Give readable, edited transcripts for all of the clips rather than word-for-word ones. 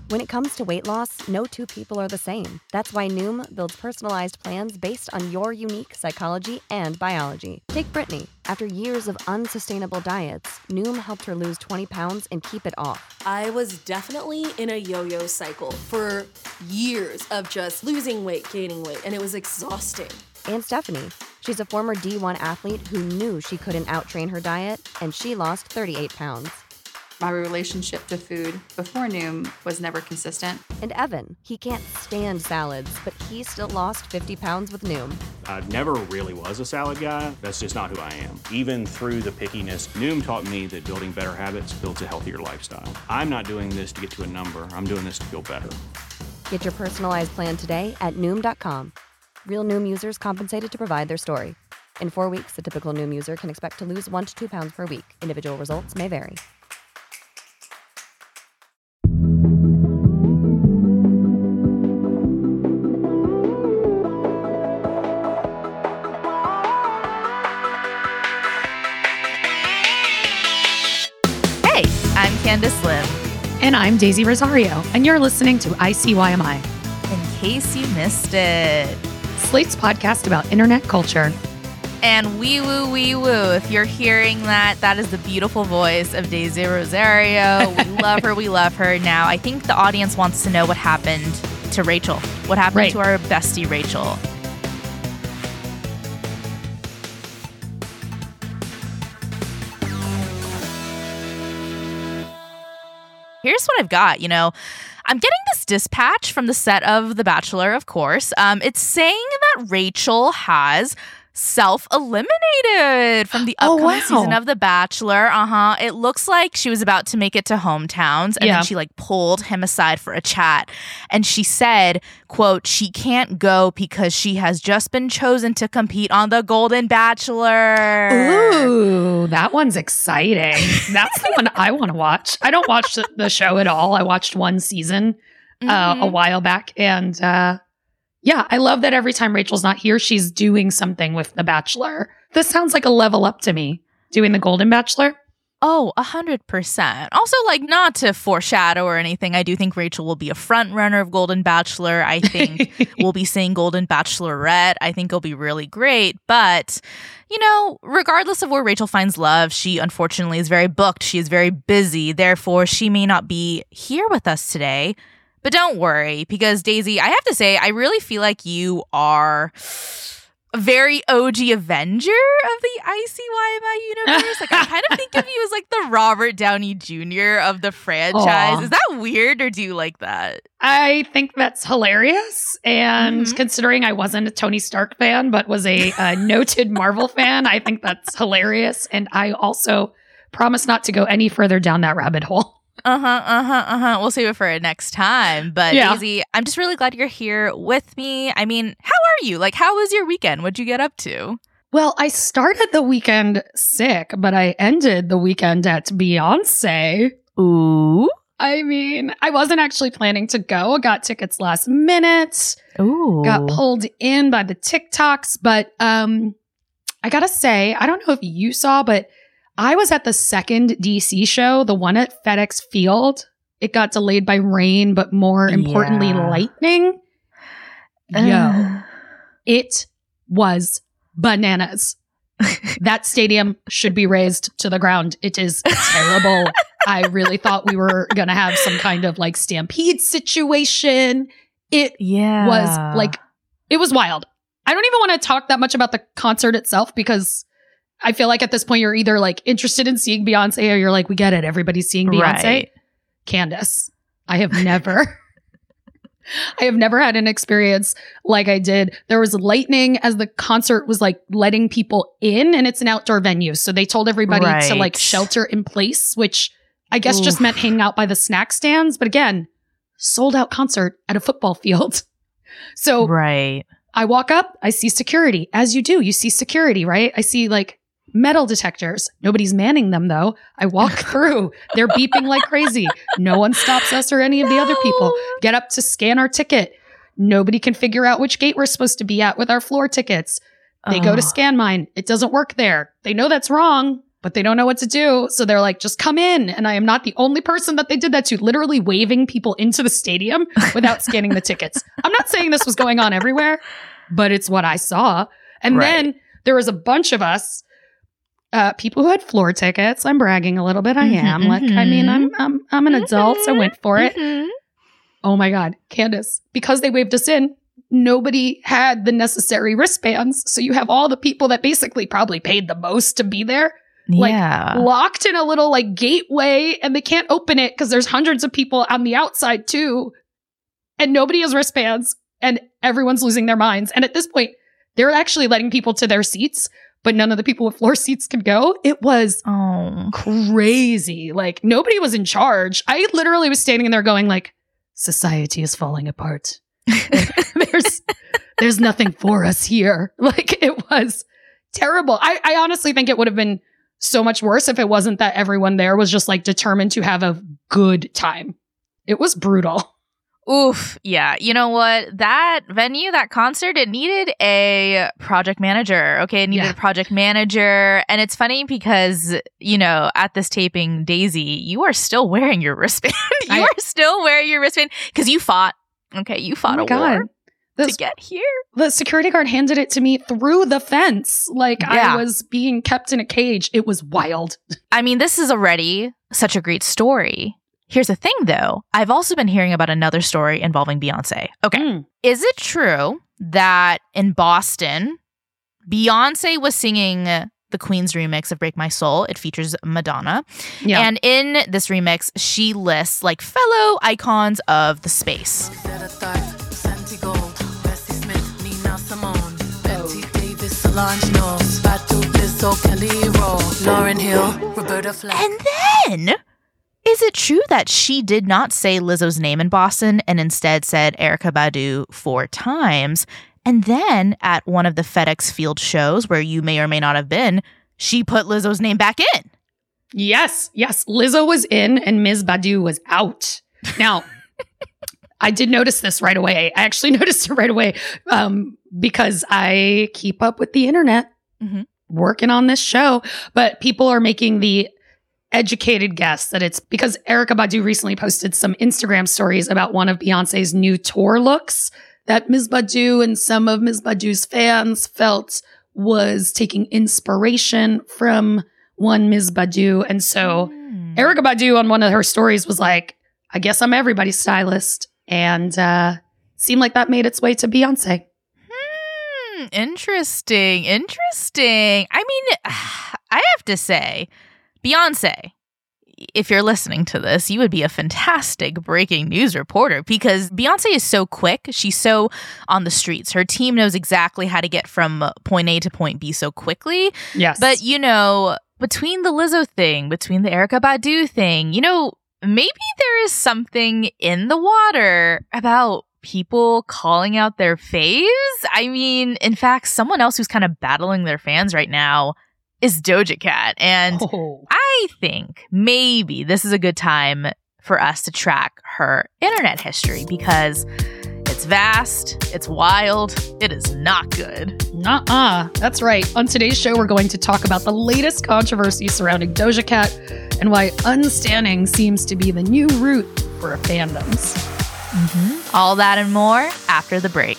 When it comes to weight loss, no two people are the same. That's why Noom builds personalized plans based on your unique psychology and biology. Take Brittany. After years of unsustainable diets, Noom helped her lose 20 pounds and keep it off. I was definitely in a yo-yo cycle for years of just losing weight, gaining weight, and it was exhausting. And Stephanie. She's a former D1 athlete who knew she couldn't outtrain her diet, and she lost 38 pounds. My relationship to food before Noom was never consistent. And Evan, he can't stand salads, but he still lost 50 pounds with Noom. I never really was a salad guy. That's just not who I am. Even through the pickiness, Noom taught me that building better habits builds a healthier lifestyle. I'm not doing this to get to a number. I'm doing this to feel better. Get your personalized plan today at Noom.com. Real Noom users compensated to provide their story. In 4 weeks, the typical Noom user can expect to lose 1 to 2 pounds per week. Individual results may vary. I'm Candace Lim. And I'm Daisy Rosario, and you're listening to ICYMI. In case you missed it. Slate's podcast about internet culture. And wee woo, wee woo. If you're hearing that, that is the beautiful voice of Daisy Rosario. We love her. We love her. Now, I think the audience wants to know what happened to Rachel. What happened to our bestie, Rachel? Here's what I've got, I'm getting this dispatch from the set of The Bachelor, of course. It's saying that Rachel has self-eliminated from the upcoming season of The Bachelor. It looks like she was about to make it to hometowns, and then she pulled him aside for a chat. And she said, quote, she can't go because she has just been chosen to compete on The Golden Bachelor. Ooh, that one's exciting. That's the one I want to watch. I don't watch the show at all. I watched one season a while back, and yeah, I love that every time Rachel's not here, she's doing something with The Bachelor. This sounds like a level up to me, doing The Golden Bachelor. Oh, 100%. Also, not to foreshadow or anything, I do think Rachel will be a front runner of Golden Bachelor. I think we'll be seeing Golden Bachelorette. I think it'll be really great. But, regardless of where Rachel finds love, she unfortunately is very booked. She is very busy. Therefore, she may not be here with us today. But don't worry, because Daisy, I have to say, I really feel like you are a very OG Avenger of the ICYMI universe. I kind of think of you as the Robert Downey Jr. of the franchise. Aww. Is that weird, or do you like that? I think that's hilarious. And considering I wasn't a Tony Stark fan, but was a noted Marvel fan, I think that's hilarious. And I also promise not to go any further down that rabbit hole. We'll save it for next time. But Daisy, I'm just really glad you're here with me. I mean, how are you? How was your weekend? What'd you get up to? Well, I started the weekend sick, but I ended the weekend at Beyonce. Ooh. I mean, I wasn't actually planning to go. I got tickets last minute. Ooh. Got pulled in by the TikToks. But I gotta say, I don't know if you saw, but I was at the second DC show, the one at FedEx Field. It got delayed by rain, but more importantly, lightning. Yo, it was bananas. That stadium should be razed to the ground. It is terrible. I really thought we were going to have some kind of stampede situation. It was it was wild. I don't even want to talk that much about the concert itself, because I feel like at this point you're either interested in seeing Beyonce, or you're we get it. Everybody's seeing Beyonce. Right. Candace, I have never had an experience like I did. There was lightning as the concert was letting people in, and it's an outdoor venue. So they told everybody to shelter in place, which I guess just meant hanging out by the snack stands. But again, sold out concert at a football field. So I walk up, I see security, as you do. You see security, right? I see metal detectors. Nobody's manning them, though. I walk through. They're beeping like crazy. No one stops us or any of the other people. Get up to scan our ticket. Nobody can figure out which gate we're supposed to be at with our floor tickets. They go to scan mine. It doesn't work there. They know that's wrong, but they don't know what to do. So they're like, just come in. And I am not the only person that they did that to, literally waving people into the stadium without scanning the tickets. I'm not saying this was going on everywhere, but it's what I saw. And then there was a bunch of us, people who had floor tickets. I'm bragging a little bit. I am. I mean, I'm an adult. So I went for it. Oh my God, Candace, because they waved us in, nobody had the necessary wristbands. So you have all the people that basically probably paid the most to be there, like locked in a little like gateway, and they can't open it because there's hundreds of people on the outside too. And nobody has wristbands and everyone's losing their minds. And at this point, they're actually letting people to their seats, but none of the people with floor seats could go. It was crazy. Like nobody was in charge. I literally was standing in there going like, society is falling apart. There's nothing for us here. Like it was terrible. I honestly think it would have been so much worse if it wasn't that everyone there was just like determined to have a good time. It was brutal. Oof. Yeah. You know what? That venue, that concert, it needed a project manager. Okay. It needed a project manager. And it's funny because, you know, at this taping, Daisy, you are still wearing your wristband. You are still wearing your wristband because you fought. Okay. You fought a war to get here. The security guard handed it to me through the fence. Like I was being kept in a cage. It was wild. I mean, this is already such a great story. Here's the thing, though. I've also been hearing about another story involving Beyonce. Okay. Is it true that in Boston, Beyonce was singing the Queen's remix of Break My Soul? It features Madonna. Yeah. And in this remix, she lists like fellow icons of the space. And then... is it true that she did not say Lizzo's name in Boston and instead said Erykah Badu 4 times? And then at one of the FedEx Field shows where you may or may not have been, she put Lizzo's name back in. Yes. Lizzo was in and Ms. Badu was out. Now, I did notice this right away. I actually noticed it right away because I keep up with the internet working on this show. But people are making the educated guess that it's because Erykah Badu recently posted some Instagram stories about one of Beyonce's new tour looks that Ms. Badu and some of Ms. Badu's fans felt was taking inspiration from one Ms. Badu. And so Erykah Badu on one of her stories was like, I guess I'm everybody's stylist. And seemed like that made its way to Beyonce. Interesting. I mean, I have to say, Beyonce, if you're listening to this, you would be a fantastic breaking news reporter because Beyonce is so quick. She's so on the streets. Her team knows exactly how to get from point A to point B so quickly. Yes. But, you know, between the Lizzo thing, between the Erykah Badu thing, you know, maybe there is something in the water about people calling out their faves. I mean, in fact, someone else who's kind of battling their fans right now is Doja Cat. And I think maybe this is a good time for us to track her internet history because it's vast, it's wild, it is not good. That's right. On today's show, we're going to talk about the latest controversy surrounding Doja Cat and why unstanning seems to be the new route for fandoms. All that and more after the break.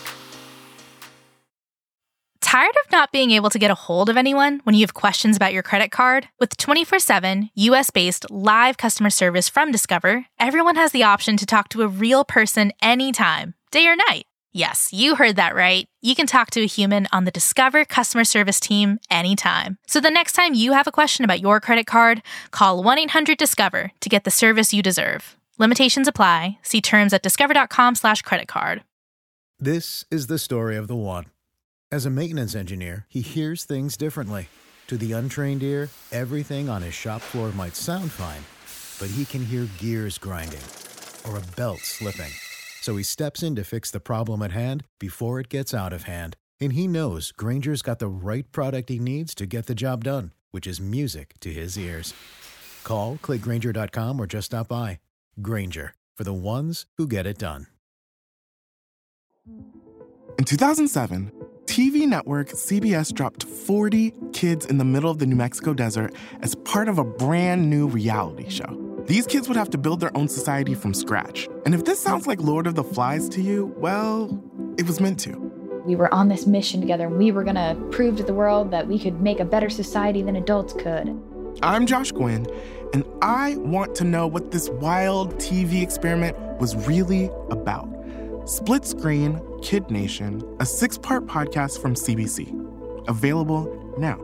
Tired of not being able to get a hold of anyone when you have questions about your credit card? With 24/7 US-based live customer service from Discover, everyone has the option to talk to a real person anytime, day or night. Yes, you heard that right. You can talk to a human on the Discover customer service team anytime. So the next time you have a question about your credit card, call 1-800-DISCOVER to get the service you deserve. Limitations apply. See terms at discover.com/creditcard. This is the story of the one. As a maintenance engineer, he hears things differently. To the untrained ear, everything on his shop floor might sound fine, but he can hear gears grinding or a belt slipping. So he steps in to fix the problem at hand before it gets out of hand. And he knows Grainger's got the right product he needs to get the job done, which is music to his ears. Call, click Grainger.com, or just stop by. Grainger, for the ones who get it done. In 2007, TV network CBS dropped 40 kids in the middle of the New Mexico desert as part of a brand new reality show. These kids would have to build their own society from scratch. And if this sounds like Lord of the Flies to you, well, it was meant to. We were on this mission together, and we were going to prove to the world that we could make a better society than adults could. I'm Josh Gwynn, and I want to know what this wild TV experiment was really about. Split Screen, Kid Nation, a 6-part podcast from CBC. Available now.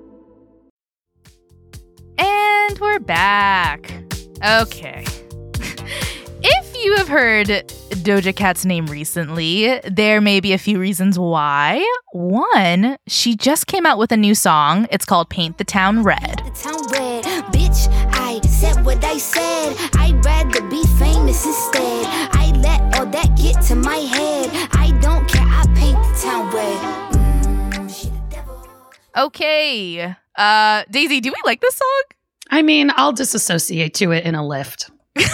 And we're back. Okay. If you have heard Doja Cat's name recently, there may be a few reasons why. One, she just came out with a new song. It's called Paint the Town Red. The town red. Bitch, I said what I said. I'd rather be famous instead. I let all that get to my head. I don't care, I paint the town red. She the devil. Okay. Daisy, do we like this song? I mean, I'll disassociate to it in a lift.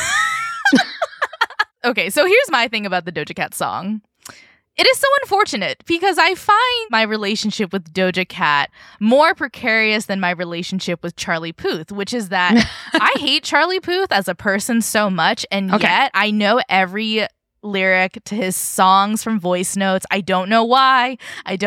Okay, so here's my thing about the Doja Cat song. It is so unfortunate because I find my relationship with Doja Cat more precarious than my relationship with Charlie Puth, which is that I hate Charlie Puth as a person so much, and yet I know every lyric to his songs from voice notes. I don't know why,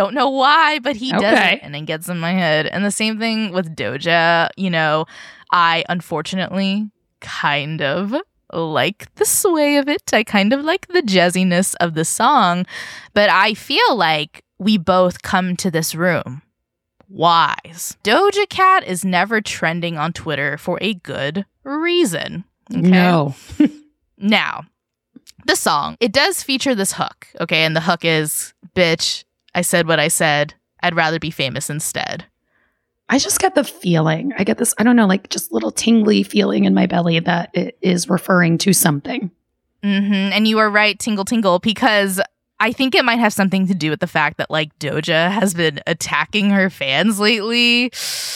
but he does it, and it gets in my head. And the same thing with Doja. You know, I unfortunately kind of like the sway of it. I kind of like the jazziness of the song, but I feel like we both come to this room wise. Doja Cat is never trending on Twitter for a good reason. Okay? No. Now, the song, it does feature this hook, okay? And the hook is, bitch, I said what I said. I'd rather be famous instead. I just get the feeling. I get this, I don't know, like just little tingly feeling in my belly that it is referring to something. And you are right, tingle tingle, because I think it might have something to do with the fact that like Doja has been attacking her fans lately.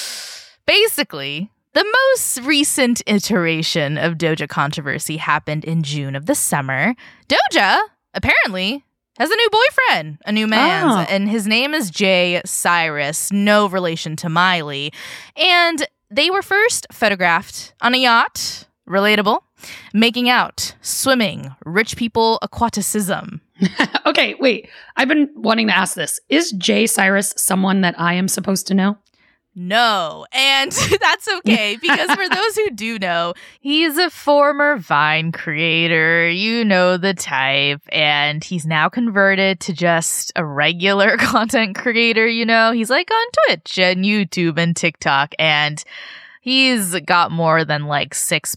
Basically, the most recent iteration of Doja controversy happened in June of this summer. Doja, apparently, has a new boyfriend, a new man, and his name is Jay Cyrus, no relation to Miley. And they were first photographed on a yacht, relatable, making out, swimming, rich people aquaticism. Okay, wait. I've been wanting to ask this. Is Jay Cyrus someone that I am supposed to know? No, and that's okay, because for those who do know, he's a former Vine creator, you know the type, and he's now converted to just a regular content creator, you know? He's like on Twitch and YouTube and TikTok, and he's got more than like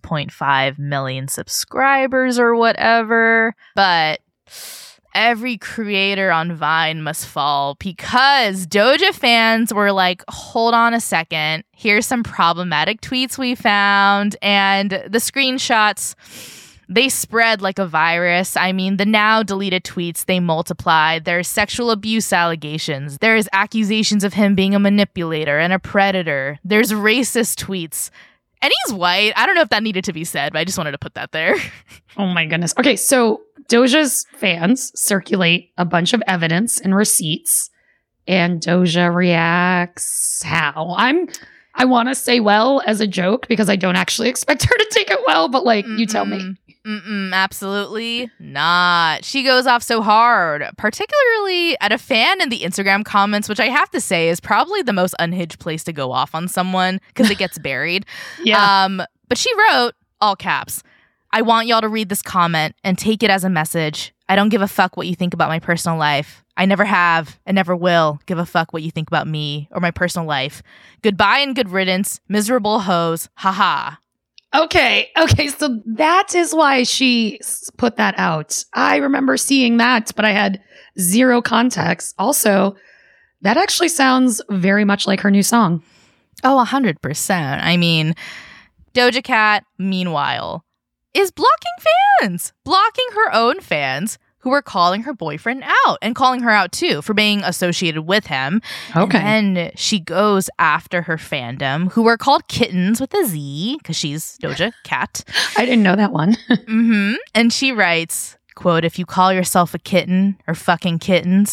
6.5 million subscribers or whatever, but every creator on Vine must fall because Doja fans were like, hold on a second, here's some problematic tweets we found, and the screenshots, they spread like a virus. I mean, the now deleted tweets, they multiply. There's sexual abuse allegations. There's accusations of him being a manipulator and a predator. There's racist tweets. And he's white. I don't know if that needed to be said, but I just wanted to put that there. Oh my goodness. Okay, so Doja's fans circulate a bunch of evidence and receipts, and Doja reacts how? I want to say well as a joke because I don't actually expect her to take it well, but like, you tell me. Absolutely not. She goes off so hard, particularly at a fan in the Instagram comments, which I have to say is probably the most unhinged place to go off on someone because it gets buried. Yeah. But she wrote, all caps, I want y'all to read this comment and take it as a message. I don't give a fuck what you think about my personal life. I never have and never will give a fuck what you think about me or my personal life. Goodbye and good riddance, miserable hoes. Haha. Okay, so that is why she put that out. I remember seeing that, but I had zero context. Also, that actually sounds very much like her new song. Oh, 100%. I mean, Doja Cat, meanwhile, is blocking her own fans who were calling her boyfriend out and calling her out too for being associated with him. Okay. And then she goes after her fandom, who are called Kittens with a Z because she's Doja Cat. I didn't know that one. And she writes, quote, if you call yourself a kitten or fucking kittens,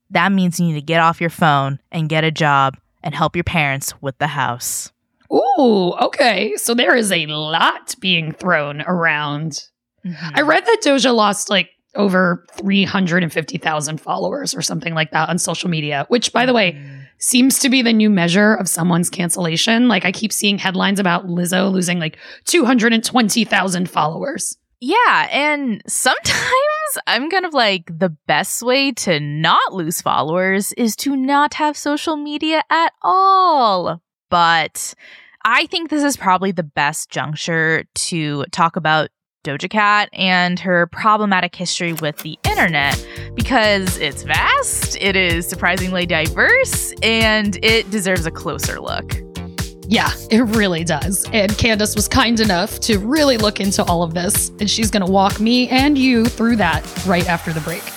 that means you need to get off your phone and get a job and help your parents with the house. Ooh, okay. So there is a lot being thrown around. Mm-hmm. I read that Doja lost like over 350,000 followers or something like that on social media, which, by the way, seems to be the new measure of someone's cancellation. Like, I keep seeing headlines about Lizzo losing like 220,000 followers. Yeah, and sometimes I'm kind of like, the best way to not lose followers is to not have social media at all. But I think this is probably the best juncture to talk about Doja Cat and her problematic history with the internet, because it's vast, it is surprisingly diverse, and it deserves a closer look. Yeah, it really does. And Candace was kind enough to really look into all of this, and she's going to walk me and you through that right after the break.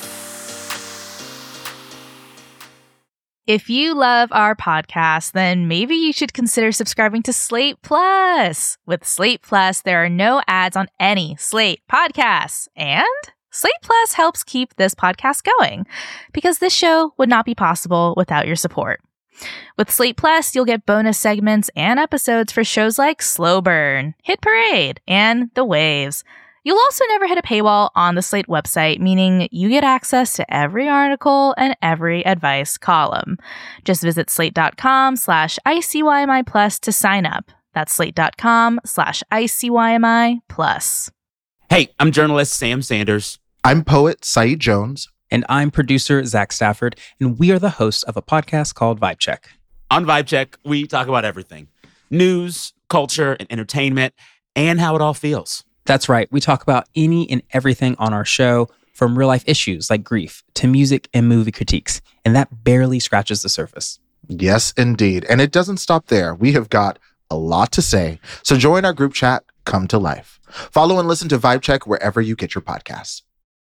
If you love our podcast, then maybe you should consider subscribing to Slate Plus. With Slate Plus, there are no ads on any Slate podcasts. And Slate Plus helps keep this podcast going, because this show would not be possible without your support. With Slate Plus, you'll get bonus segments and episodes for shows like Slow Burn, Hit Parade, and The Waves. You'll also never hit a paywall on the Slate website, meaning you get access to every article and every advice column. Just visit slate.com/ICYMI Plus to sign up. That's slate.com/ICYMI Plus. Hey, I'm journalist Sam Sanders. I'm poet Saeed Jones. And I'm producer Zach Stafford, and we are the hosts of a podcast called Vibe Check. On Vibe Check, we talk about everything. News, culture, and entertainment, and how it all feels. That's right. We talk about any and everything on our show, from real-life issues like grief to music and movie critiques, and that barely scratches the surface. Yes, indeed. And it doesn't stop there. We have got a lot to say. So join our group chat, Come to Life. Follow and listen to Vibe Check wherever you get your podcasts.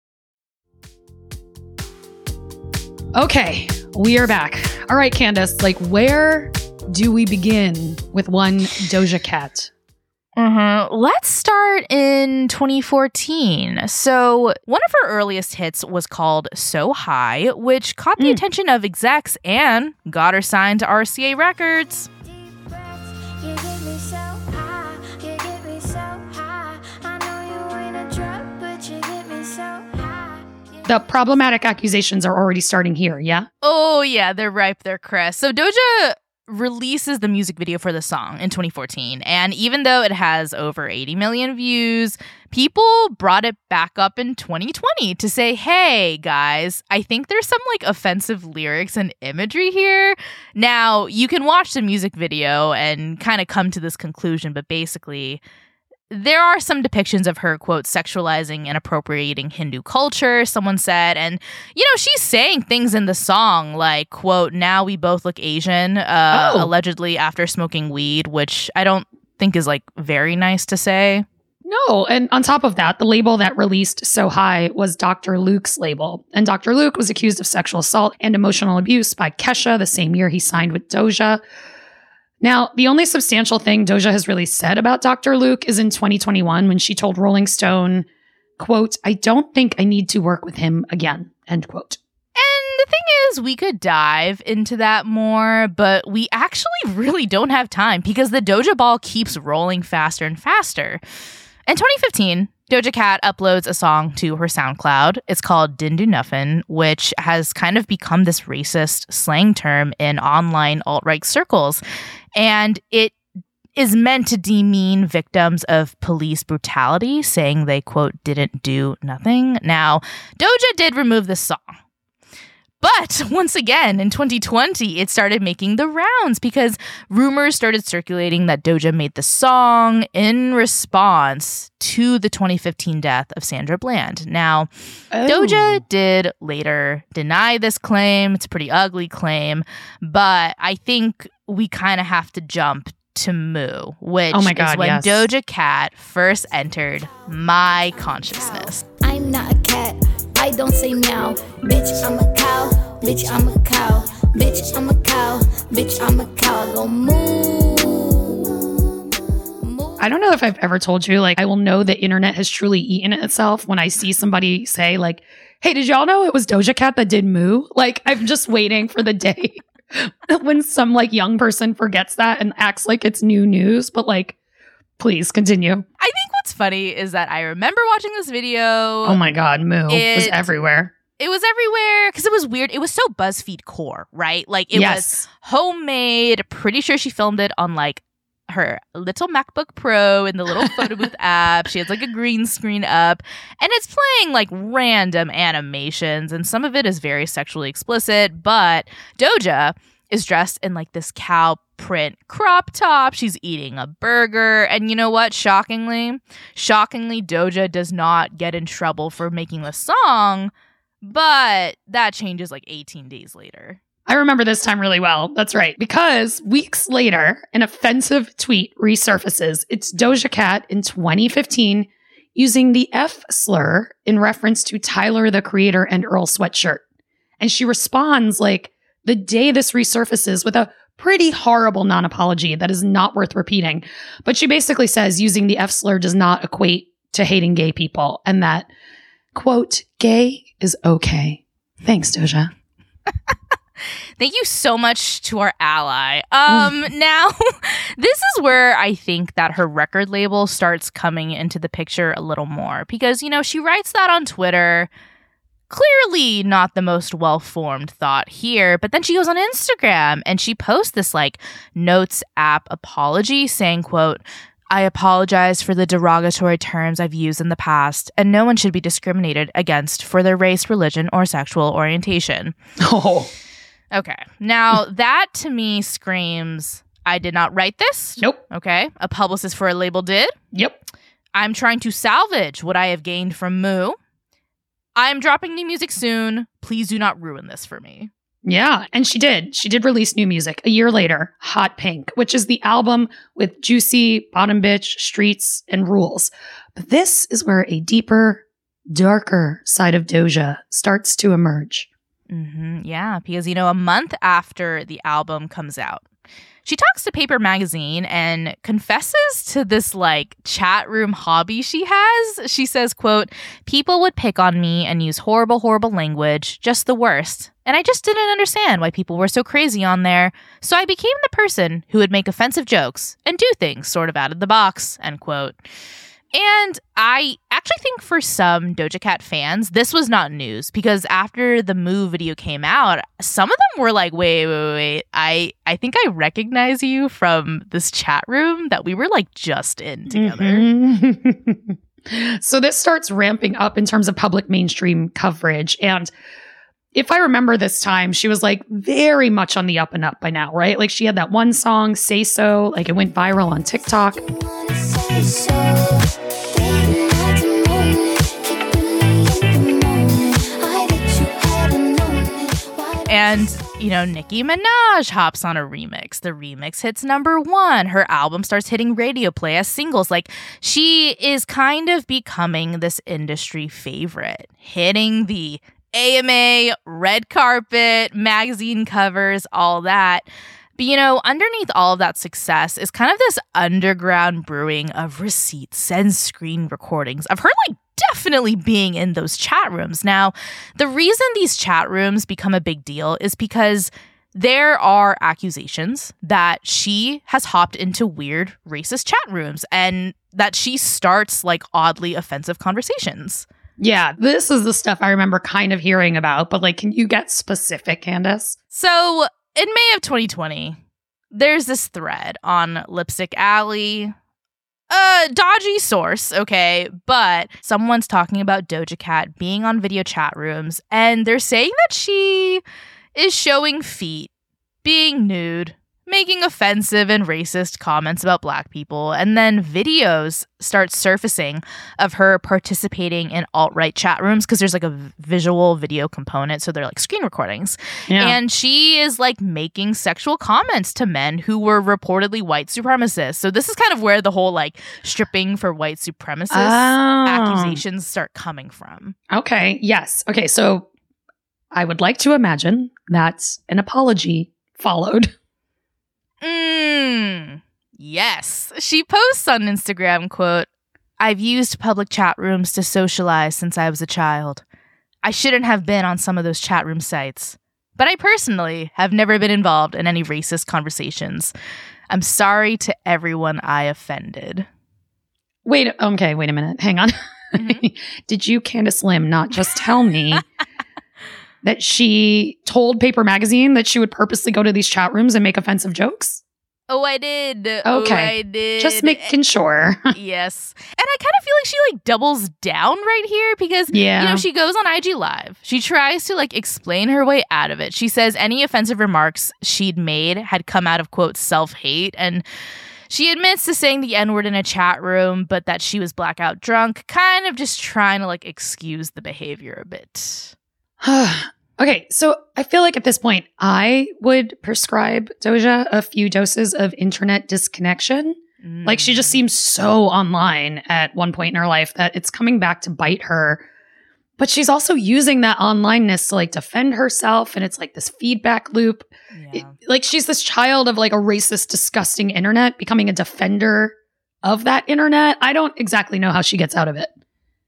Okay, we are back. All right, Candace, like, where do we begin with one Doja Cat? Let's start in 2014. So one of her earliest hits was called So High, which caught the attention of execs and got her signed to RCA Records. The problematic accusations are already starting here, yeah? Oh, yeah, they're ripe, they're crisp. So Doja releases the music video for the song in 2014, and even though it has over 80 million views, people brought it back up in 2020 to say, hey, guys, I think there's some, like, offensive lyrics and imagery here. Now, you can watch the music video and kind of come to this conclusion, but basically, there are some depictions of her, quote, sexualizing and appropriating Hindu culture, someone said. And, you know, she's saying things in the song like, quote, now we both look Asian, allegedly after smoking weed, which I don't think is, like, very nice to say. No, and on top of that, the label that released So High was Dr. Luke's label. And Dr. Luke was accused of sexual assault and emotional abuse by Kesha the same year he signed with Doja. Now, the only substantial thing Doja has really said about Dr. Luke is in 2021 when she told Rolling Stone, quote, I don't think I need to work with him again, end quote. And the thing is, we could dive into that more, but we actually really don't have time because the Doja ball keeps rolling faster and faster. In 2015, Doja Cat uploads a song to her SoundCloud. It's called Didn't Do Nuffin', which has kind of become this racist slang term in online alt-right circles. And it is meant to demean victims of police brutality, saying they, quote, didn't do nothing. Now, Doja did remove this song. But once again, in 2020, it started making the rounds because rumors started circulating that Doja made the song in response to the 2015 death of Sandra Bland. Now, Doja did later deny this claim. It's a pretty ugly claim, but I think we kind of have to jump to Moo, which is when Doja Cat first entered my consciousness. I'm not a cat. I don't say meow. Bitch, I'm a cow. Bitch, I'm a cow. Bitch, I'm a cow. Bitch, I'm a cow. Go moo. I don't know if I've ever told you, like, I will know the internet has truly eaten itself when I see somebody say, like, Hey, did y'all know it was Doja Cat that did Moo? Like, I'm just waiting for the day when some like young person forgets that and acts like it's new news. But like, please continue. I think what's funny is that I remember watching this video. Oh my God, Moo was everywhere. It was everywhere because it was weird. It was so BuzzFeed core, right? Like it was homemade. Pretty sure she filmed it on like her little MacBook Pro in the little photo booth app. She has like a green screen up and it's playing like random animations and some of it is very sexually explicit, but Doja is dressed in like this cow print crop top. She's eating a burger. And you know what? Shockingly, Doja does not get in trouble for making the song, but that changes like 18 days later. I remember this time really well. That's right. Because weeks later, an offensive tweet resurfaces. It's Doja Cat in 2015 using the F slur in reference to Tyler, the Creator, and Earl Sweatshirt. And she responds like the day this resurfaces with a pretty horrible non-apology that is not worth repeating. But she basically says using the F slur does not equate to hating gay people and that, quote, gay is okay. Thanks, Doja. Thank you so much to our ally. Now, this is where I think that her record label starts coming into the picture a little more because, you know, she writes that on Twitter. Clearly not the most well-formed thought here, but then she goes on Instagram and she posts this like notes app apology saying, quote, I apologize for the derogatory terms I've used in the past, and no one should be discriminated against for their race, religion, or sexual orientation. Oh. Okay. Now, that to me screams, I did not write this. Nope. Okay. A publicist for a label did. Yep. I'm trying to salvage what I have gained from Moo. I'm dropping new music soon. Please do not ruin this for me. Yeah, and she did. She did release new music a year later, Hot Pink, which is the album with Juicy, Bottom Bitch, Streets, and Rules. But this is where a deeper, darker side of Doja starts to emerge. Yeah, because, you know, a month after the album comes out, she talks to Paper Magazine and confesses to this like chat room hobby she has. She says, quote, people would pick on me and use horrible, horrible language, just the worst. And I just didn't understand why people were so crazy on there. So I became the person who would make offensive jokes and do things sort of out of the box, end quote. And I actually think for some Doja Cat fans, this was not news because after the Moo video came out, some of them were like, wait. I think I recognize you from this chat room that we were like just in together. Mm-hmm. So this starts ramping up in terms of public mainstream coverage. And if I remember this time, she was like very much on the up and up by now, right? Like she had that one song, Say So, like it went viral on TikTok. And, you know, Nicki Minaj hops on a remix. The remix hits #1. Her album starts hitting radio play as singles. Like, she is kind of becoming this industry favorite, hitting the AMA, red carpet, magazine covers, all that. But, you know, underneath all of that success is kind of this underground brewing of receipts and screen recordings of her, like, definitely being in those chat rooms. Now, the reason these chat rooms become a big deal is because there are accusations that she has hopped into weird racist chat rooms and that she starts, like, oddly offensive conversations. Yeah, this is the stuff I remember kind of hearing about, but, like, can you get specific, Candace? So, in May of 2020, there's this thread on Lipstick Alley. Dodgy source, okay, but someone's talking about Doja Cat being on video chat rooms, and they're saying that she is showing feet, being nude, making offensive and racist comments about Black people, and then videos start surfacing of her participating in alt-right chat rooms because there's like a visual video component, so they're like screen recordings. Yeah. And she is like making sexual comments to men who were reportedly white supremacists. So this is kind of where the whole like stripping for white supremacists accusations start coming from. Okay, yes. Okay, so I would like to imagine that an apology followed. Yes. She posts on Instagram, quote, I've used public chat rooms to socialize since I was a child. I shouldn't have been on some of those chat room sites. But I personally have never been involved in any racist conversations. I'm sorry to everyone I offended. Wait a minute. Hang on. Mm-hmm. Did you, Candace Lim, not just tell me that she told Paper Magazine that she would purposely go to these chat rooms and make offensive jokes? Oh, I did. Okay. Oh, I did. Just making sure. Yes. And I kind of feel like she doubles down right here because, she goes on IG Live. She tries to explain her way out of it. She says any offensive remarks she'd made had come out of, quote, self-hate. And she admits to saying the N-word in a chat room, but that she was blackout drunk, kind of just trying to excuse the behavior a bit. Okay, so I feel like at this point, I would prescribe Doja a few doses of internet disconnection. She just seems so online at one point in her life that it's coming back to bite her. But she's also using that onlineness to defend herself. And it's this feedback loop. Yeah. She's this child of a racist, disgusting internet becoming a defender of that internet. I don't exactly know how she gets out of it.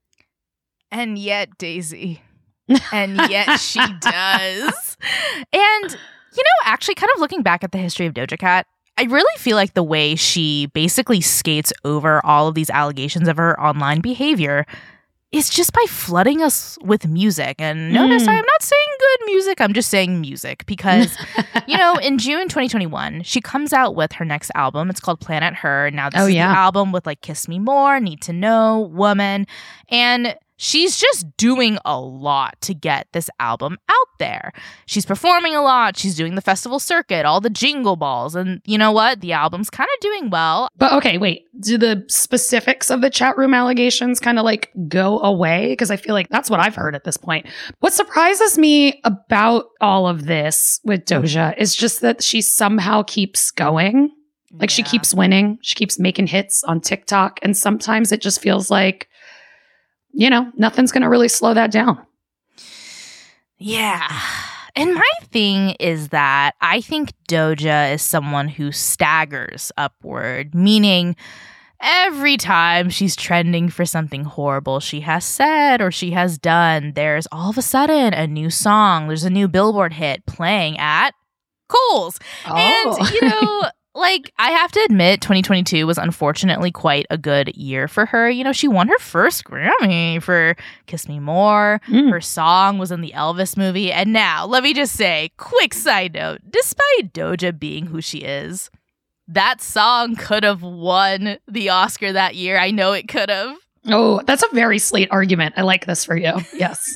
And yet, Daisy... and yet she does. And, actually kind of looking back at the history of Doja Cat, I really feel like the way she basically skates over all of these allegations of her online behavior is just by flooding us with music. And notice I am not saying good music, I'm just saying music. Because, in June 2021, she comes out with her next album. It's called Planet Her. Now, this is the album with Kiss Me More, Need to Know, Woman. And she's just doing a lot to get this album out there. She's performing a lot. She's doing the festival circuit, all the jingle balls. And you know what? The album's kind of doing well. But okay, wait. Do the specifics of the chat room allegations kind of go away? Because I feel like that's what I've heard at this point. What surprises me about all of this with Doja is just that she somehow keeps going. She keeps winning. She keeps making hits on TikTok. And sometimes it just feels like, nothing's going to really slow that down. Yeah. And my thing is that I think Doja is someone who staggers upward, meaning every time she's trending for something horrible she has said or she has done, there's all of a sudden a new song. There's a new Billboard hit playing at Kohl's. Oh. And, I have to admit, 2022 was unfortunately quite a good year for her. She won her first Grammy for Kiss Me More. Her song was in the Elvis movie. And now, let me just say, quick side note, despite Doja being who she is, that song could have won the Oscar that year. I know it could have. Oh, that's a very Slate argument. I like this for you. Yes.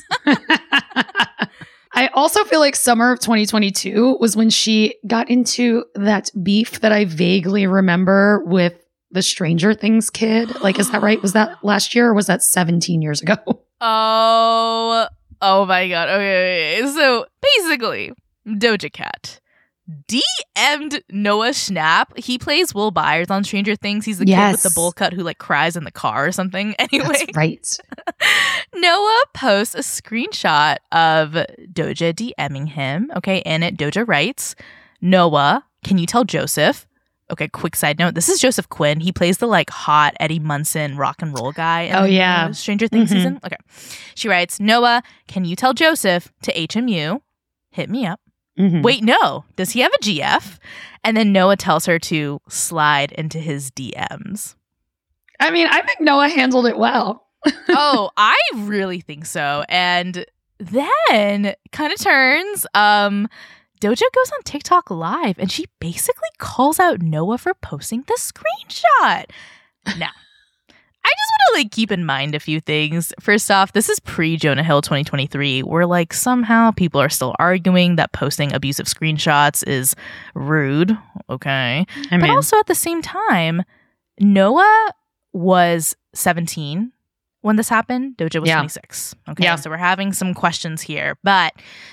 I also feel like summer of 2022 was when she got into that beef that I vaguely remember with the Stranger Things kid. Is that right? Was that last year or was that 17 years ago? Oh my God. Okay. So basically, Doja Cat DM'd Noah Schnapp. He plays Will Byers on Stranger Things. He's the kid with the bowl cut who cries in the car or something. Anyway. That's right. Noah posts a screenshot of Doja DMing him. Okay, in it, Doja writes, Noah, can you tell Joseph? Okay, quick side note. This is Joseph Quinn. He plays the hot Eddie Munson rock and roll guy in Stranger Things season. Okay. She writes, Noah, can you tell Joseph to HMU? Hit me up. Wait, no. Does he have a GF? And then Noah tells her to slide into his DMs. I mean, I think Noah handled it well. Oh, I really think so. And then kind of turns, Doja goes on TikTok Live and she basically calls out Noah for posting the screenshot. Now, I just want to keep in mind a few things. First off, this is pre-Jonah Hill 2023, where somehow people are still arguing that posting abusive screenshots is rude. Okay. But also at the same time, Noah was 17 when this happened. Doja was 26. Okay. Yeah. So we're having some questions here. But,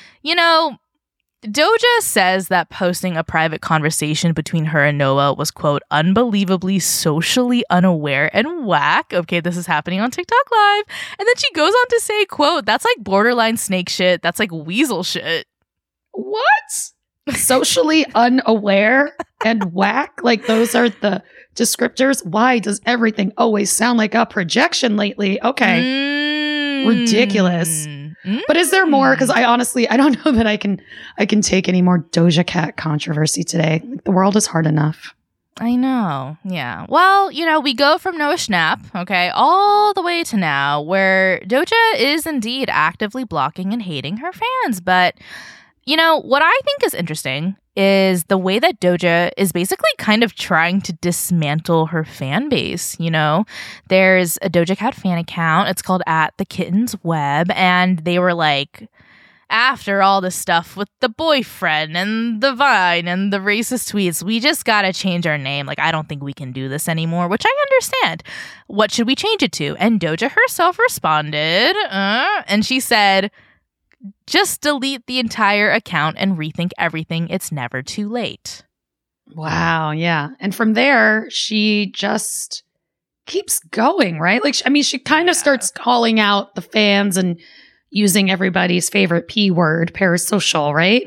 Doja says that posting a private conversation between her and Noah was, quote, unbelievably socially unaware and whack. Okay, this is happening on TikTok Live. And then she goes on to say, quote, that's borderline snake shit. That's weasel shit. What? Socially unaware and whack? Those are the descriptors? Why does everything always sound like a projection lately? Okay. Ridiculous. But is there more? Because I don't know that I can take any more Doja Cat controversy today. Like, the world is hard enough. I know. Yeah. Well, we go from Noah Schnapp, okay, all the way to now, where Doja is indeed actively blocking and hating her fans. But, what I think is interesting is the way that Doja is basically kind of trying to dismantle her fan base. There's a Doja Cat fan account. It's called @TheKittensWeb. And they were like, after all the stuff with the boyfriend and the Vine and the racist tweets, we just gotta change our name. Like, I don't think we can do this anymore, which I understand. What should we change it to? And Doja herself responded, and she said, just delete the entire account and rethink everything. It's never too late. Wow, yeah. And from there, she just keeps going, right? Like, she kind of starts calling out the fans and using everybody's favorite P word, parasocial, right?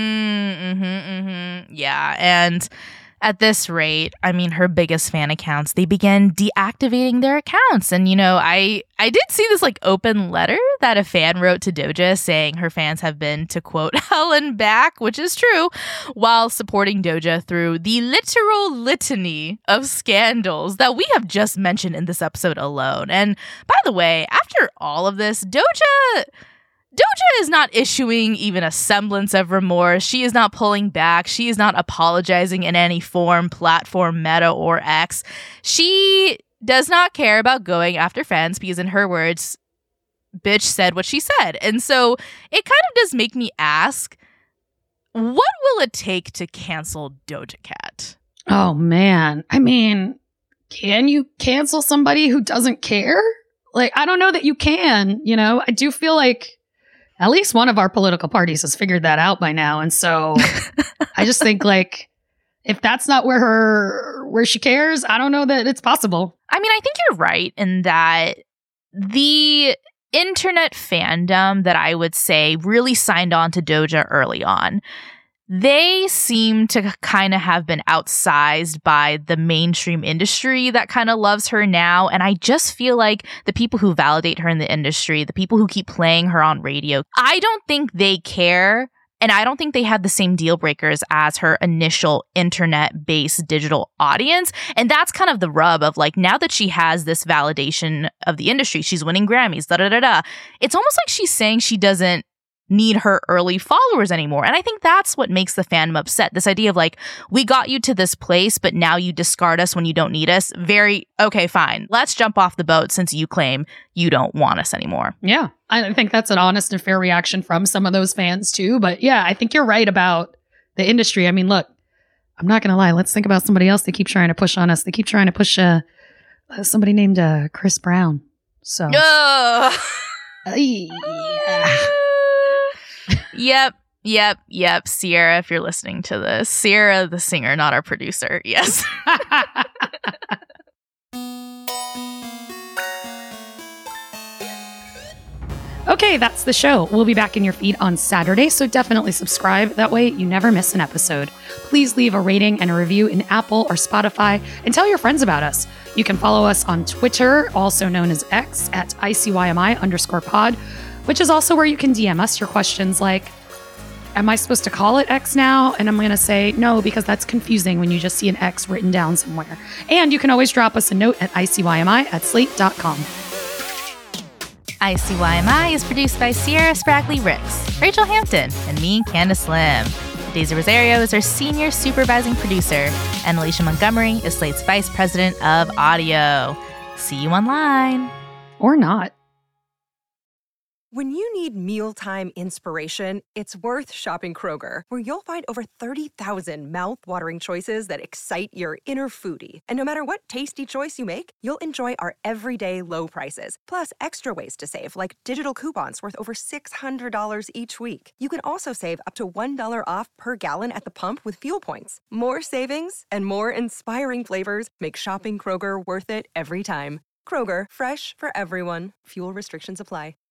Yeah. And at this rate, her biggest fan accounts, they began deactivating their accounts. And, I did see this open letter that a fan wrote to Doja saying her fans have been, to quote, hell and back, which is true, while supporting Doja through the literal litany of scandals that we have just mentioned in this episode alone. And by the way, after all of this, Doja is not issuing even a semblance of remorse. She is not pulling back. She is not apologizing in any form, platform, Meta, or X. She does not care about going after fans because, in her words, bitch said what she said. And so it kind of does make me ask, what will it take to cancel Doja Cat? Oh, man. Can you cancel somebody who doesn't care? I don't know that you can, I do feel like at least one of our political parties has figured that out by now. And so I just think if that's not where she cares, I don't know that it's possible. I think you're right in that the internet fandom that I would say really signed on to Doja early on, they seem to kind of have been outsized by the mainstream industry that kind of loves her now. And I just feel like the people who validate her in the industry, the people who keep playing her on radio, I don't think they care. And I don't think they have the same deal breakers as her initial internet-based digital audience. And that's kind of the rub of now that she has this validation of the industry, she's winning Grammys, It's almost like she's saying she doesn't need her early followers anymore. And I think that's what makes the fandom upset. This idea of we got you to this place, but now you discard us when you don't need us. Okay, fine. Let's jump off the boat since you claim you don't want us anymore. Yeah. I think that's an honest and fair reaction from some of those fans too. But yeah, I think you're right about the industry. Look, I'm not going to lie. Let's think about somebody else they keep trying to push on us. They keep trying to push somebody named Chris Brown. So. Yep. Sierra, if you're listening to this. Sierra, the singer, not our producer. Yes. Okay, that's the show. We'll be back in your feed on Saturday, so definitely subscribe. That way you never miss an episode. Please leave a rating and a review in Apple or Spotify and tell your friends about us. You can follow us on Twitter, also known as X, @ICYMI_pod, which is also where you can DM us your questions like, am I supposed to call it X now? And I'm going to say no, because that's confusing when you just see an X written down somewhere. And you can always drop us a note at ICYMI@slate.com. ICYMI is produced by Sierra Spragley Ricks, Rachel Hampton, and me, Candace Lim. Daisy Rosario is our senior supervising producer, and Alicia Montgomery is Slate's vice president of audio. See you online. Or not. When you need mealtime inspiration, it's worth shopping Kroger, where you'll find over 30,000 mouth-watering choices that excite your inner foodie. And no matter what tasty choice you make, you'll enjoy our everyday low prices, plus extra ways to save, like digital coupons worth over $600 each week. You can also save up to $1 off per gallon at the pump with fuel points. More savings and more inspiring flavors make shopping Kroger worth it every time. Kroger, fresh for everyone. Fuel restrictions apply.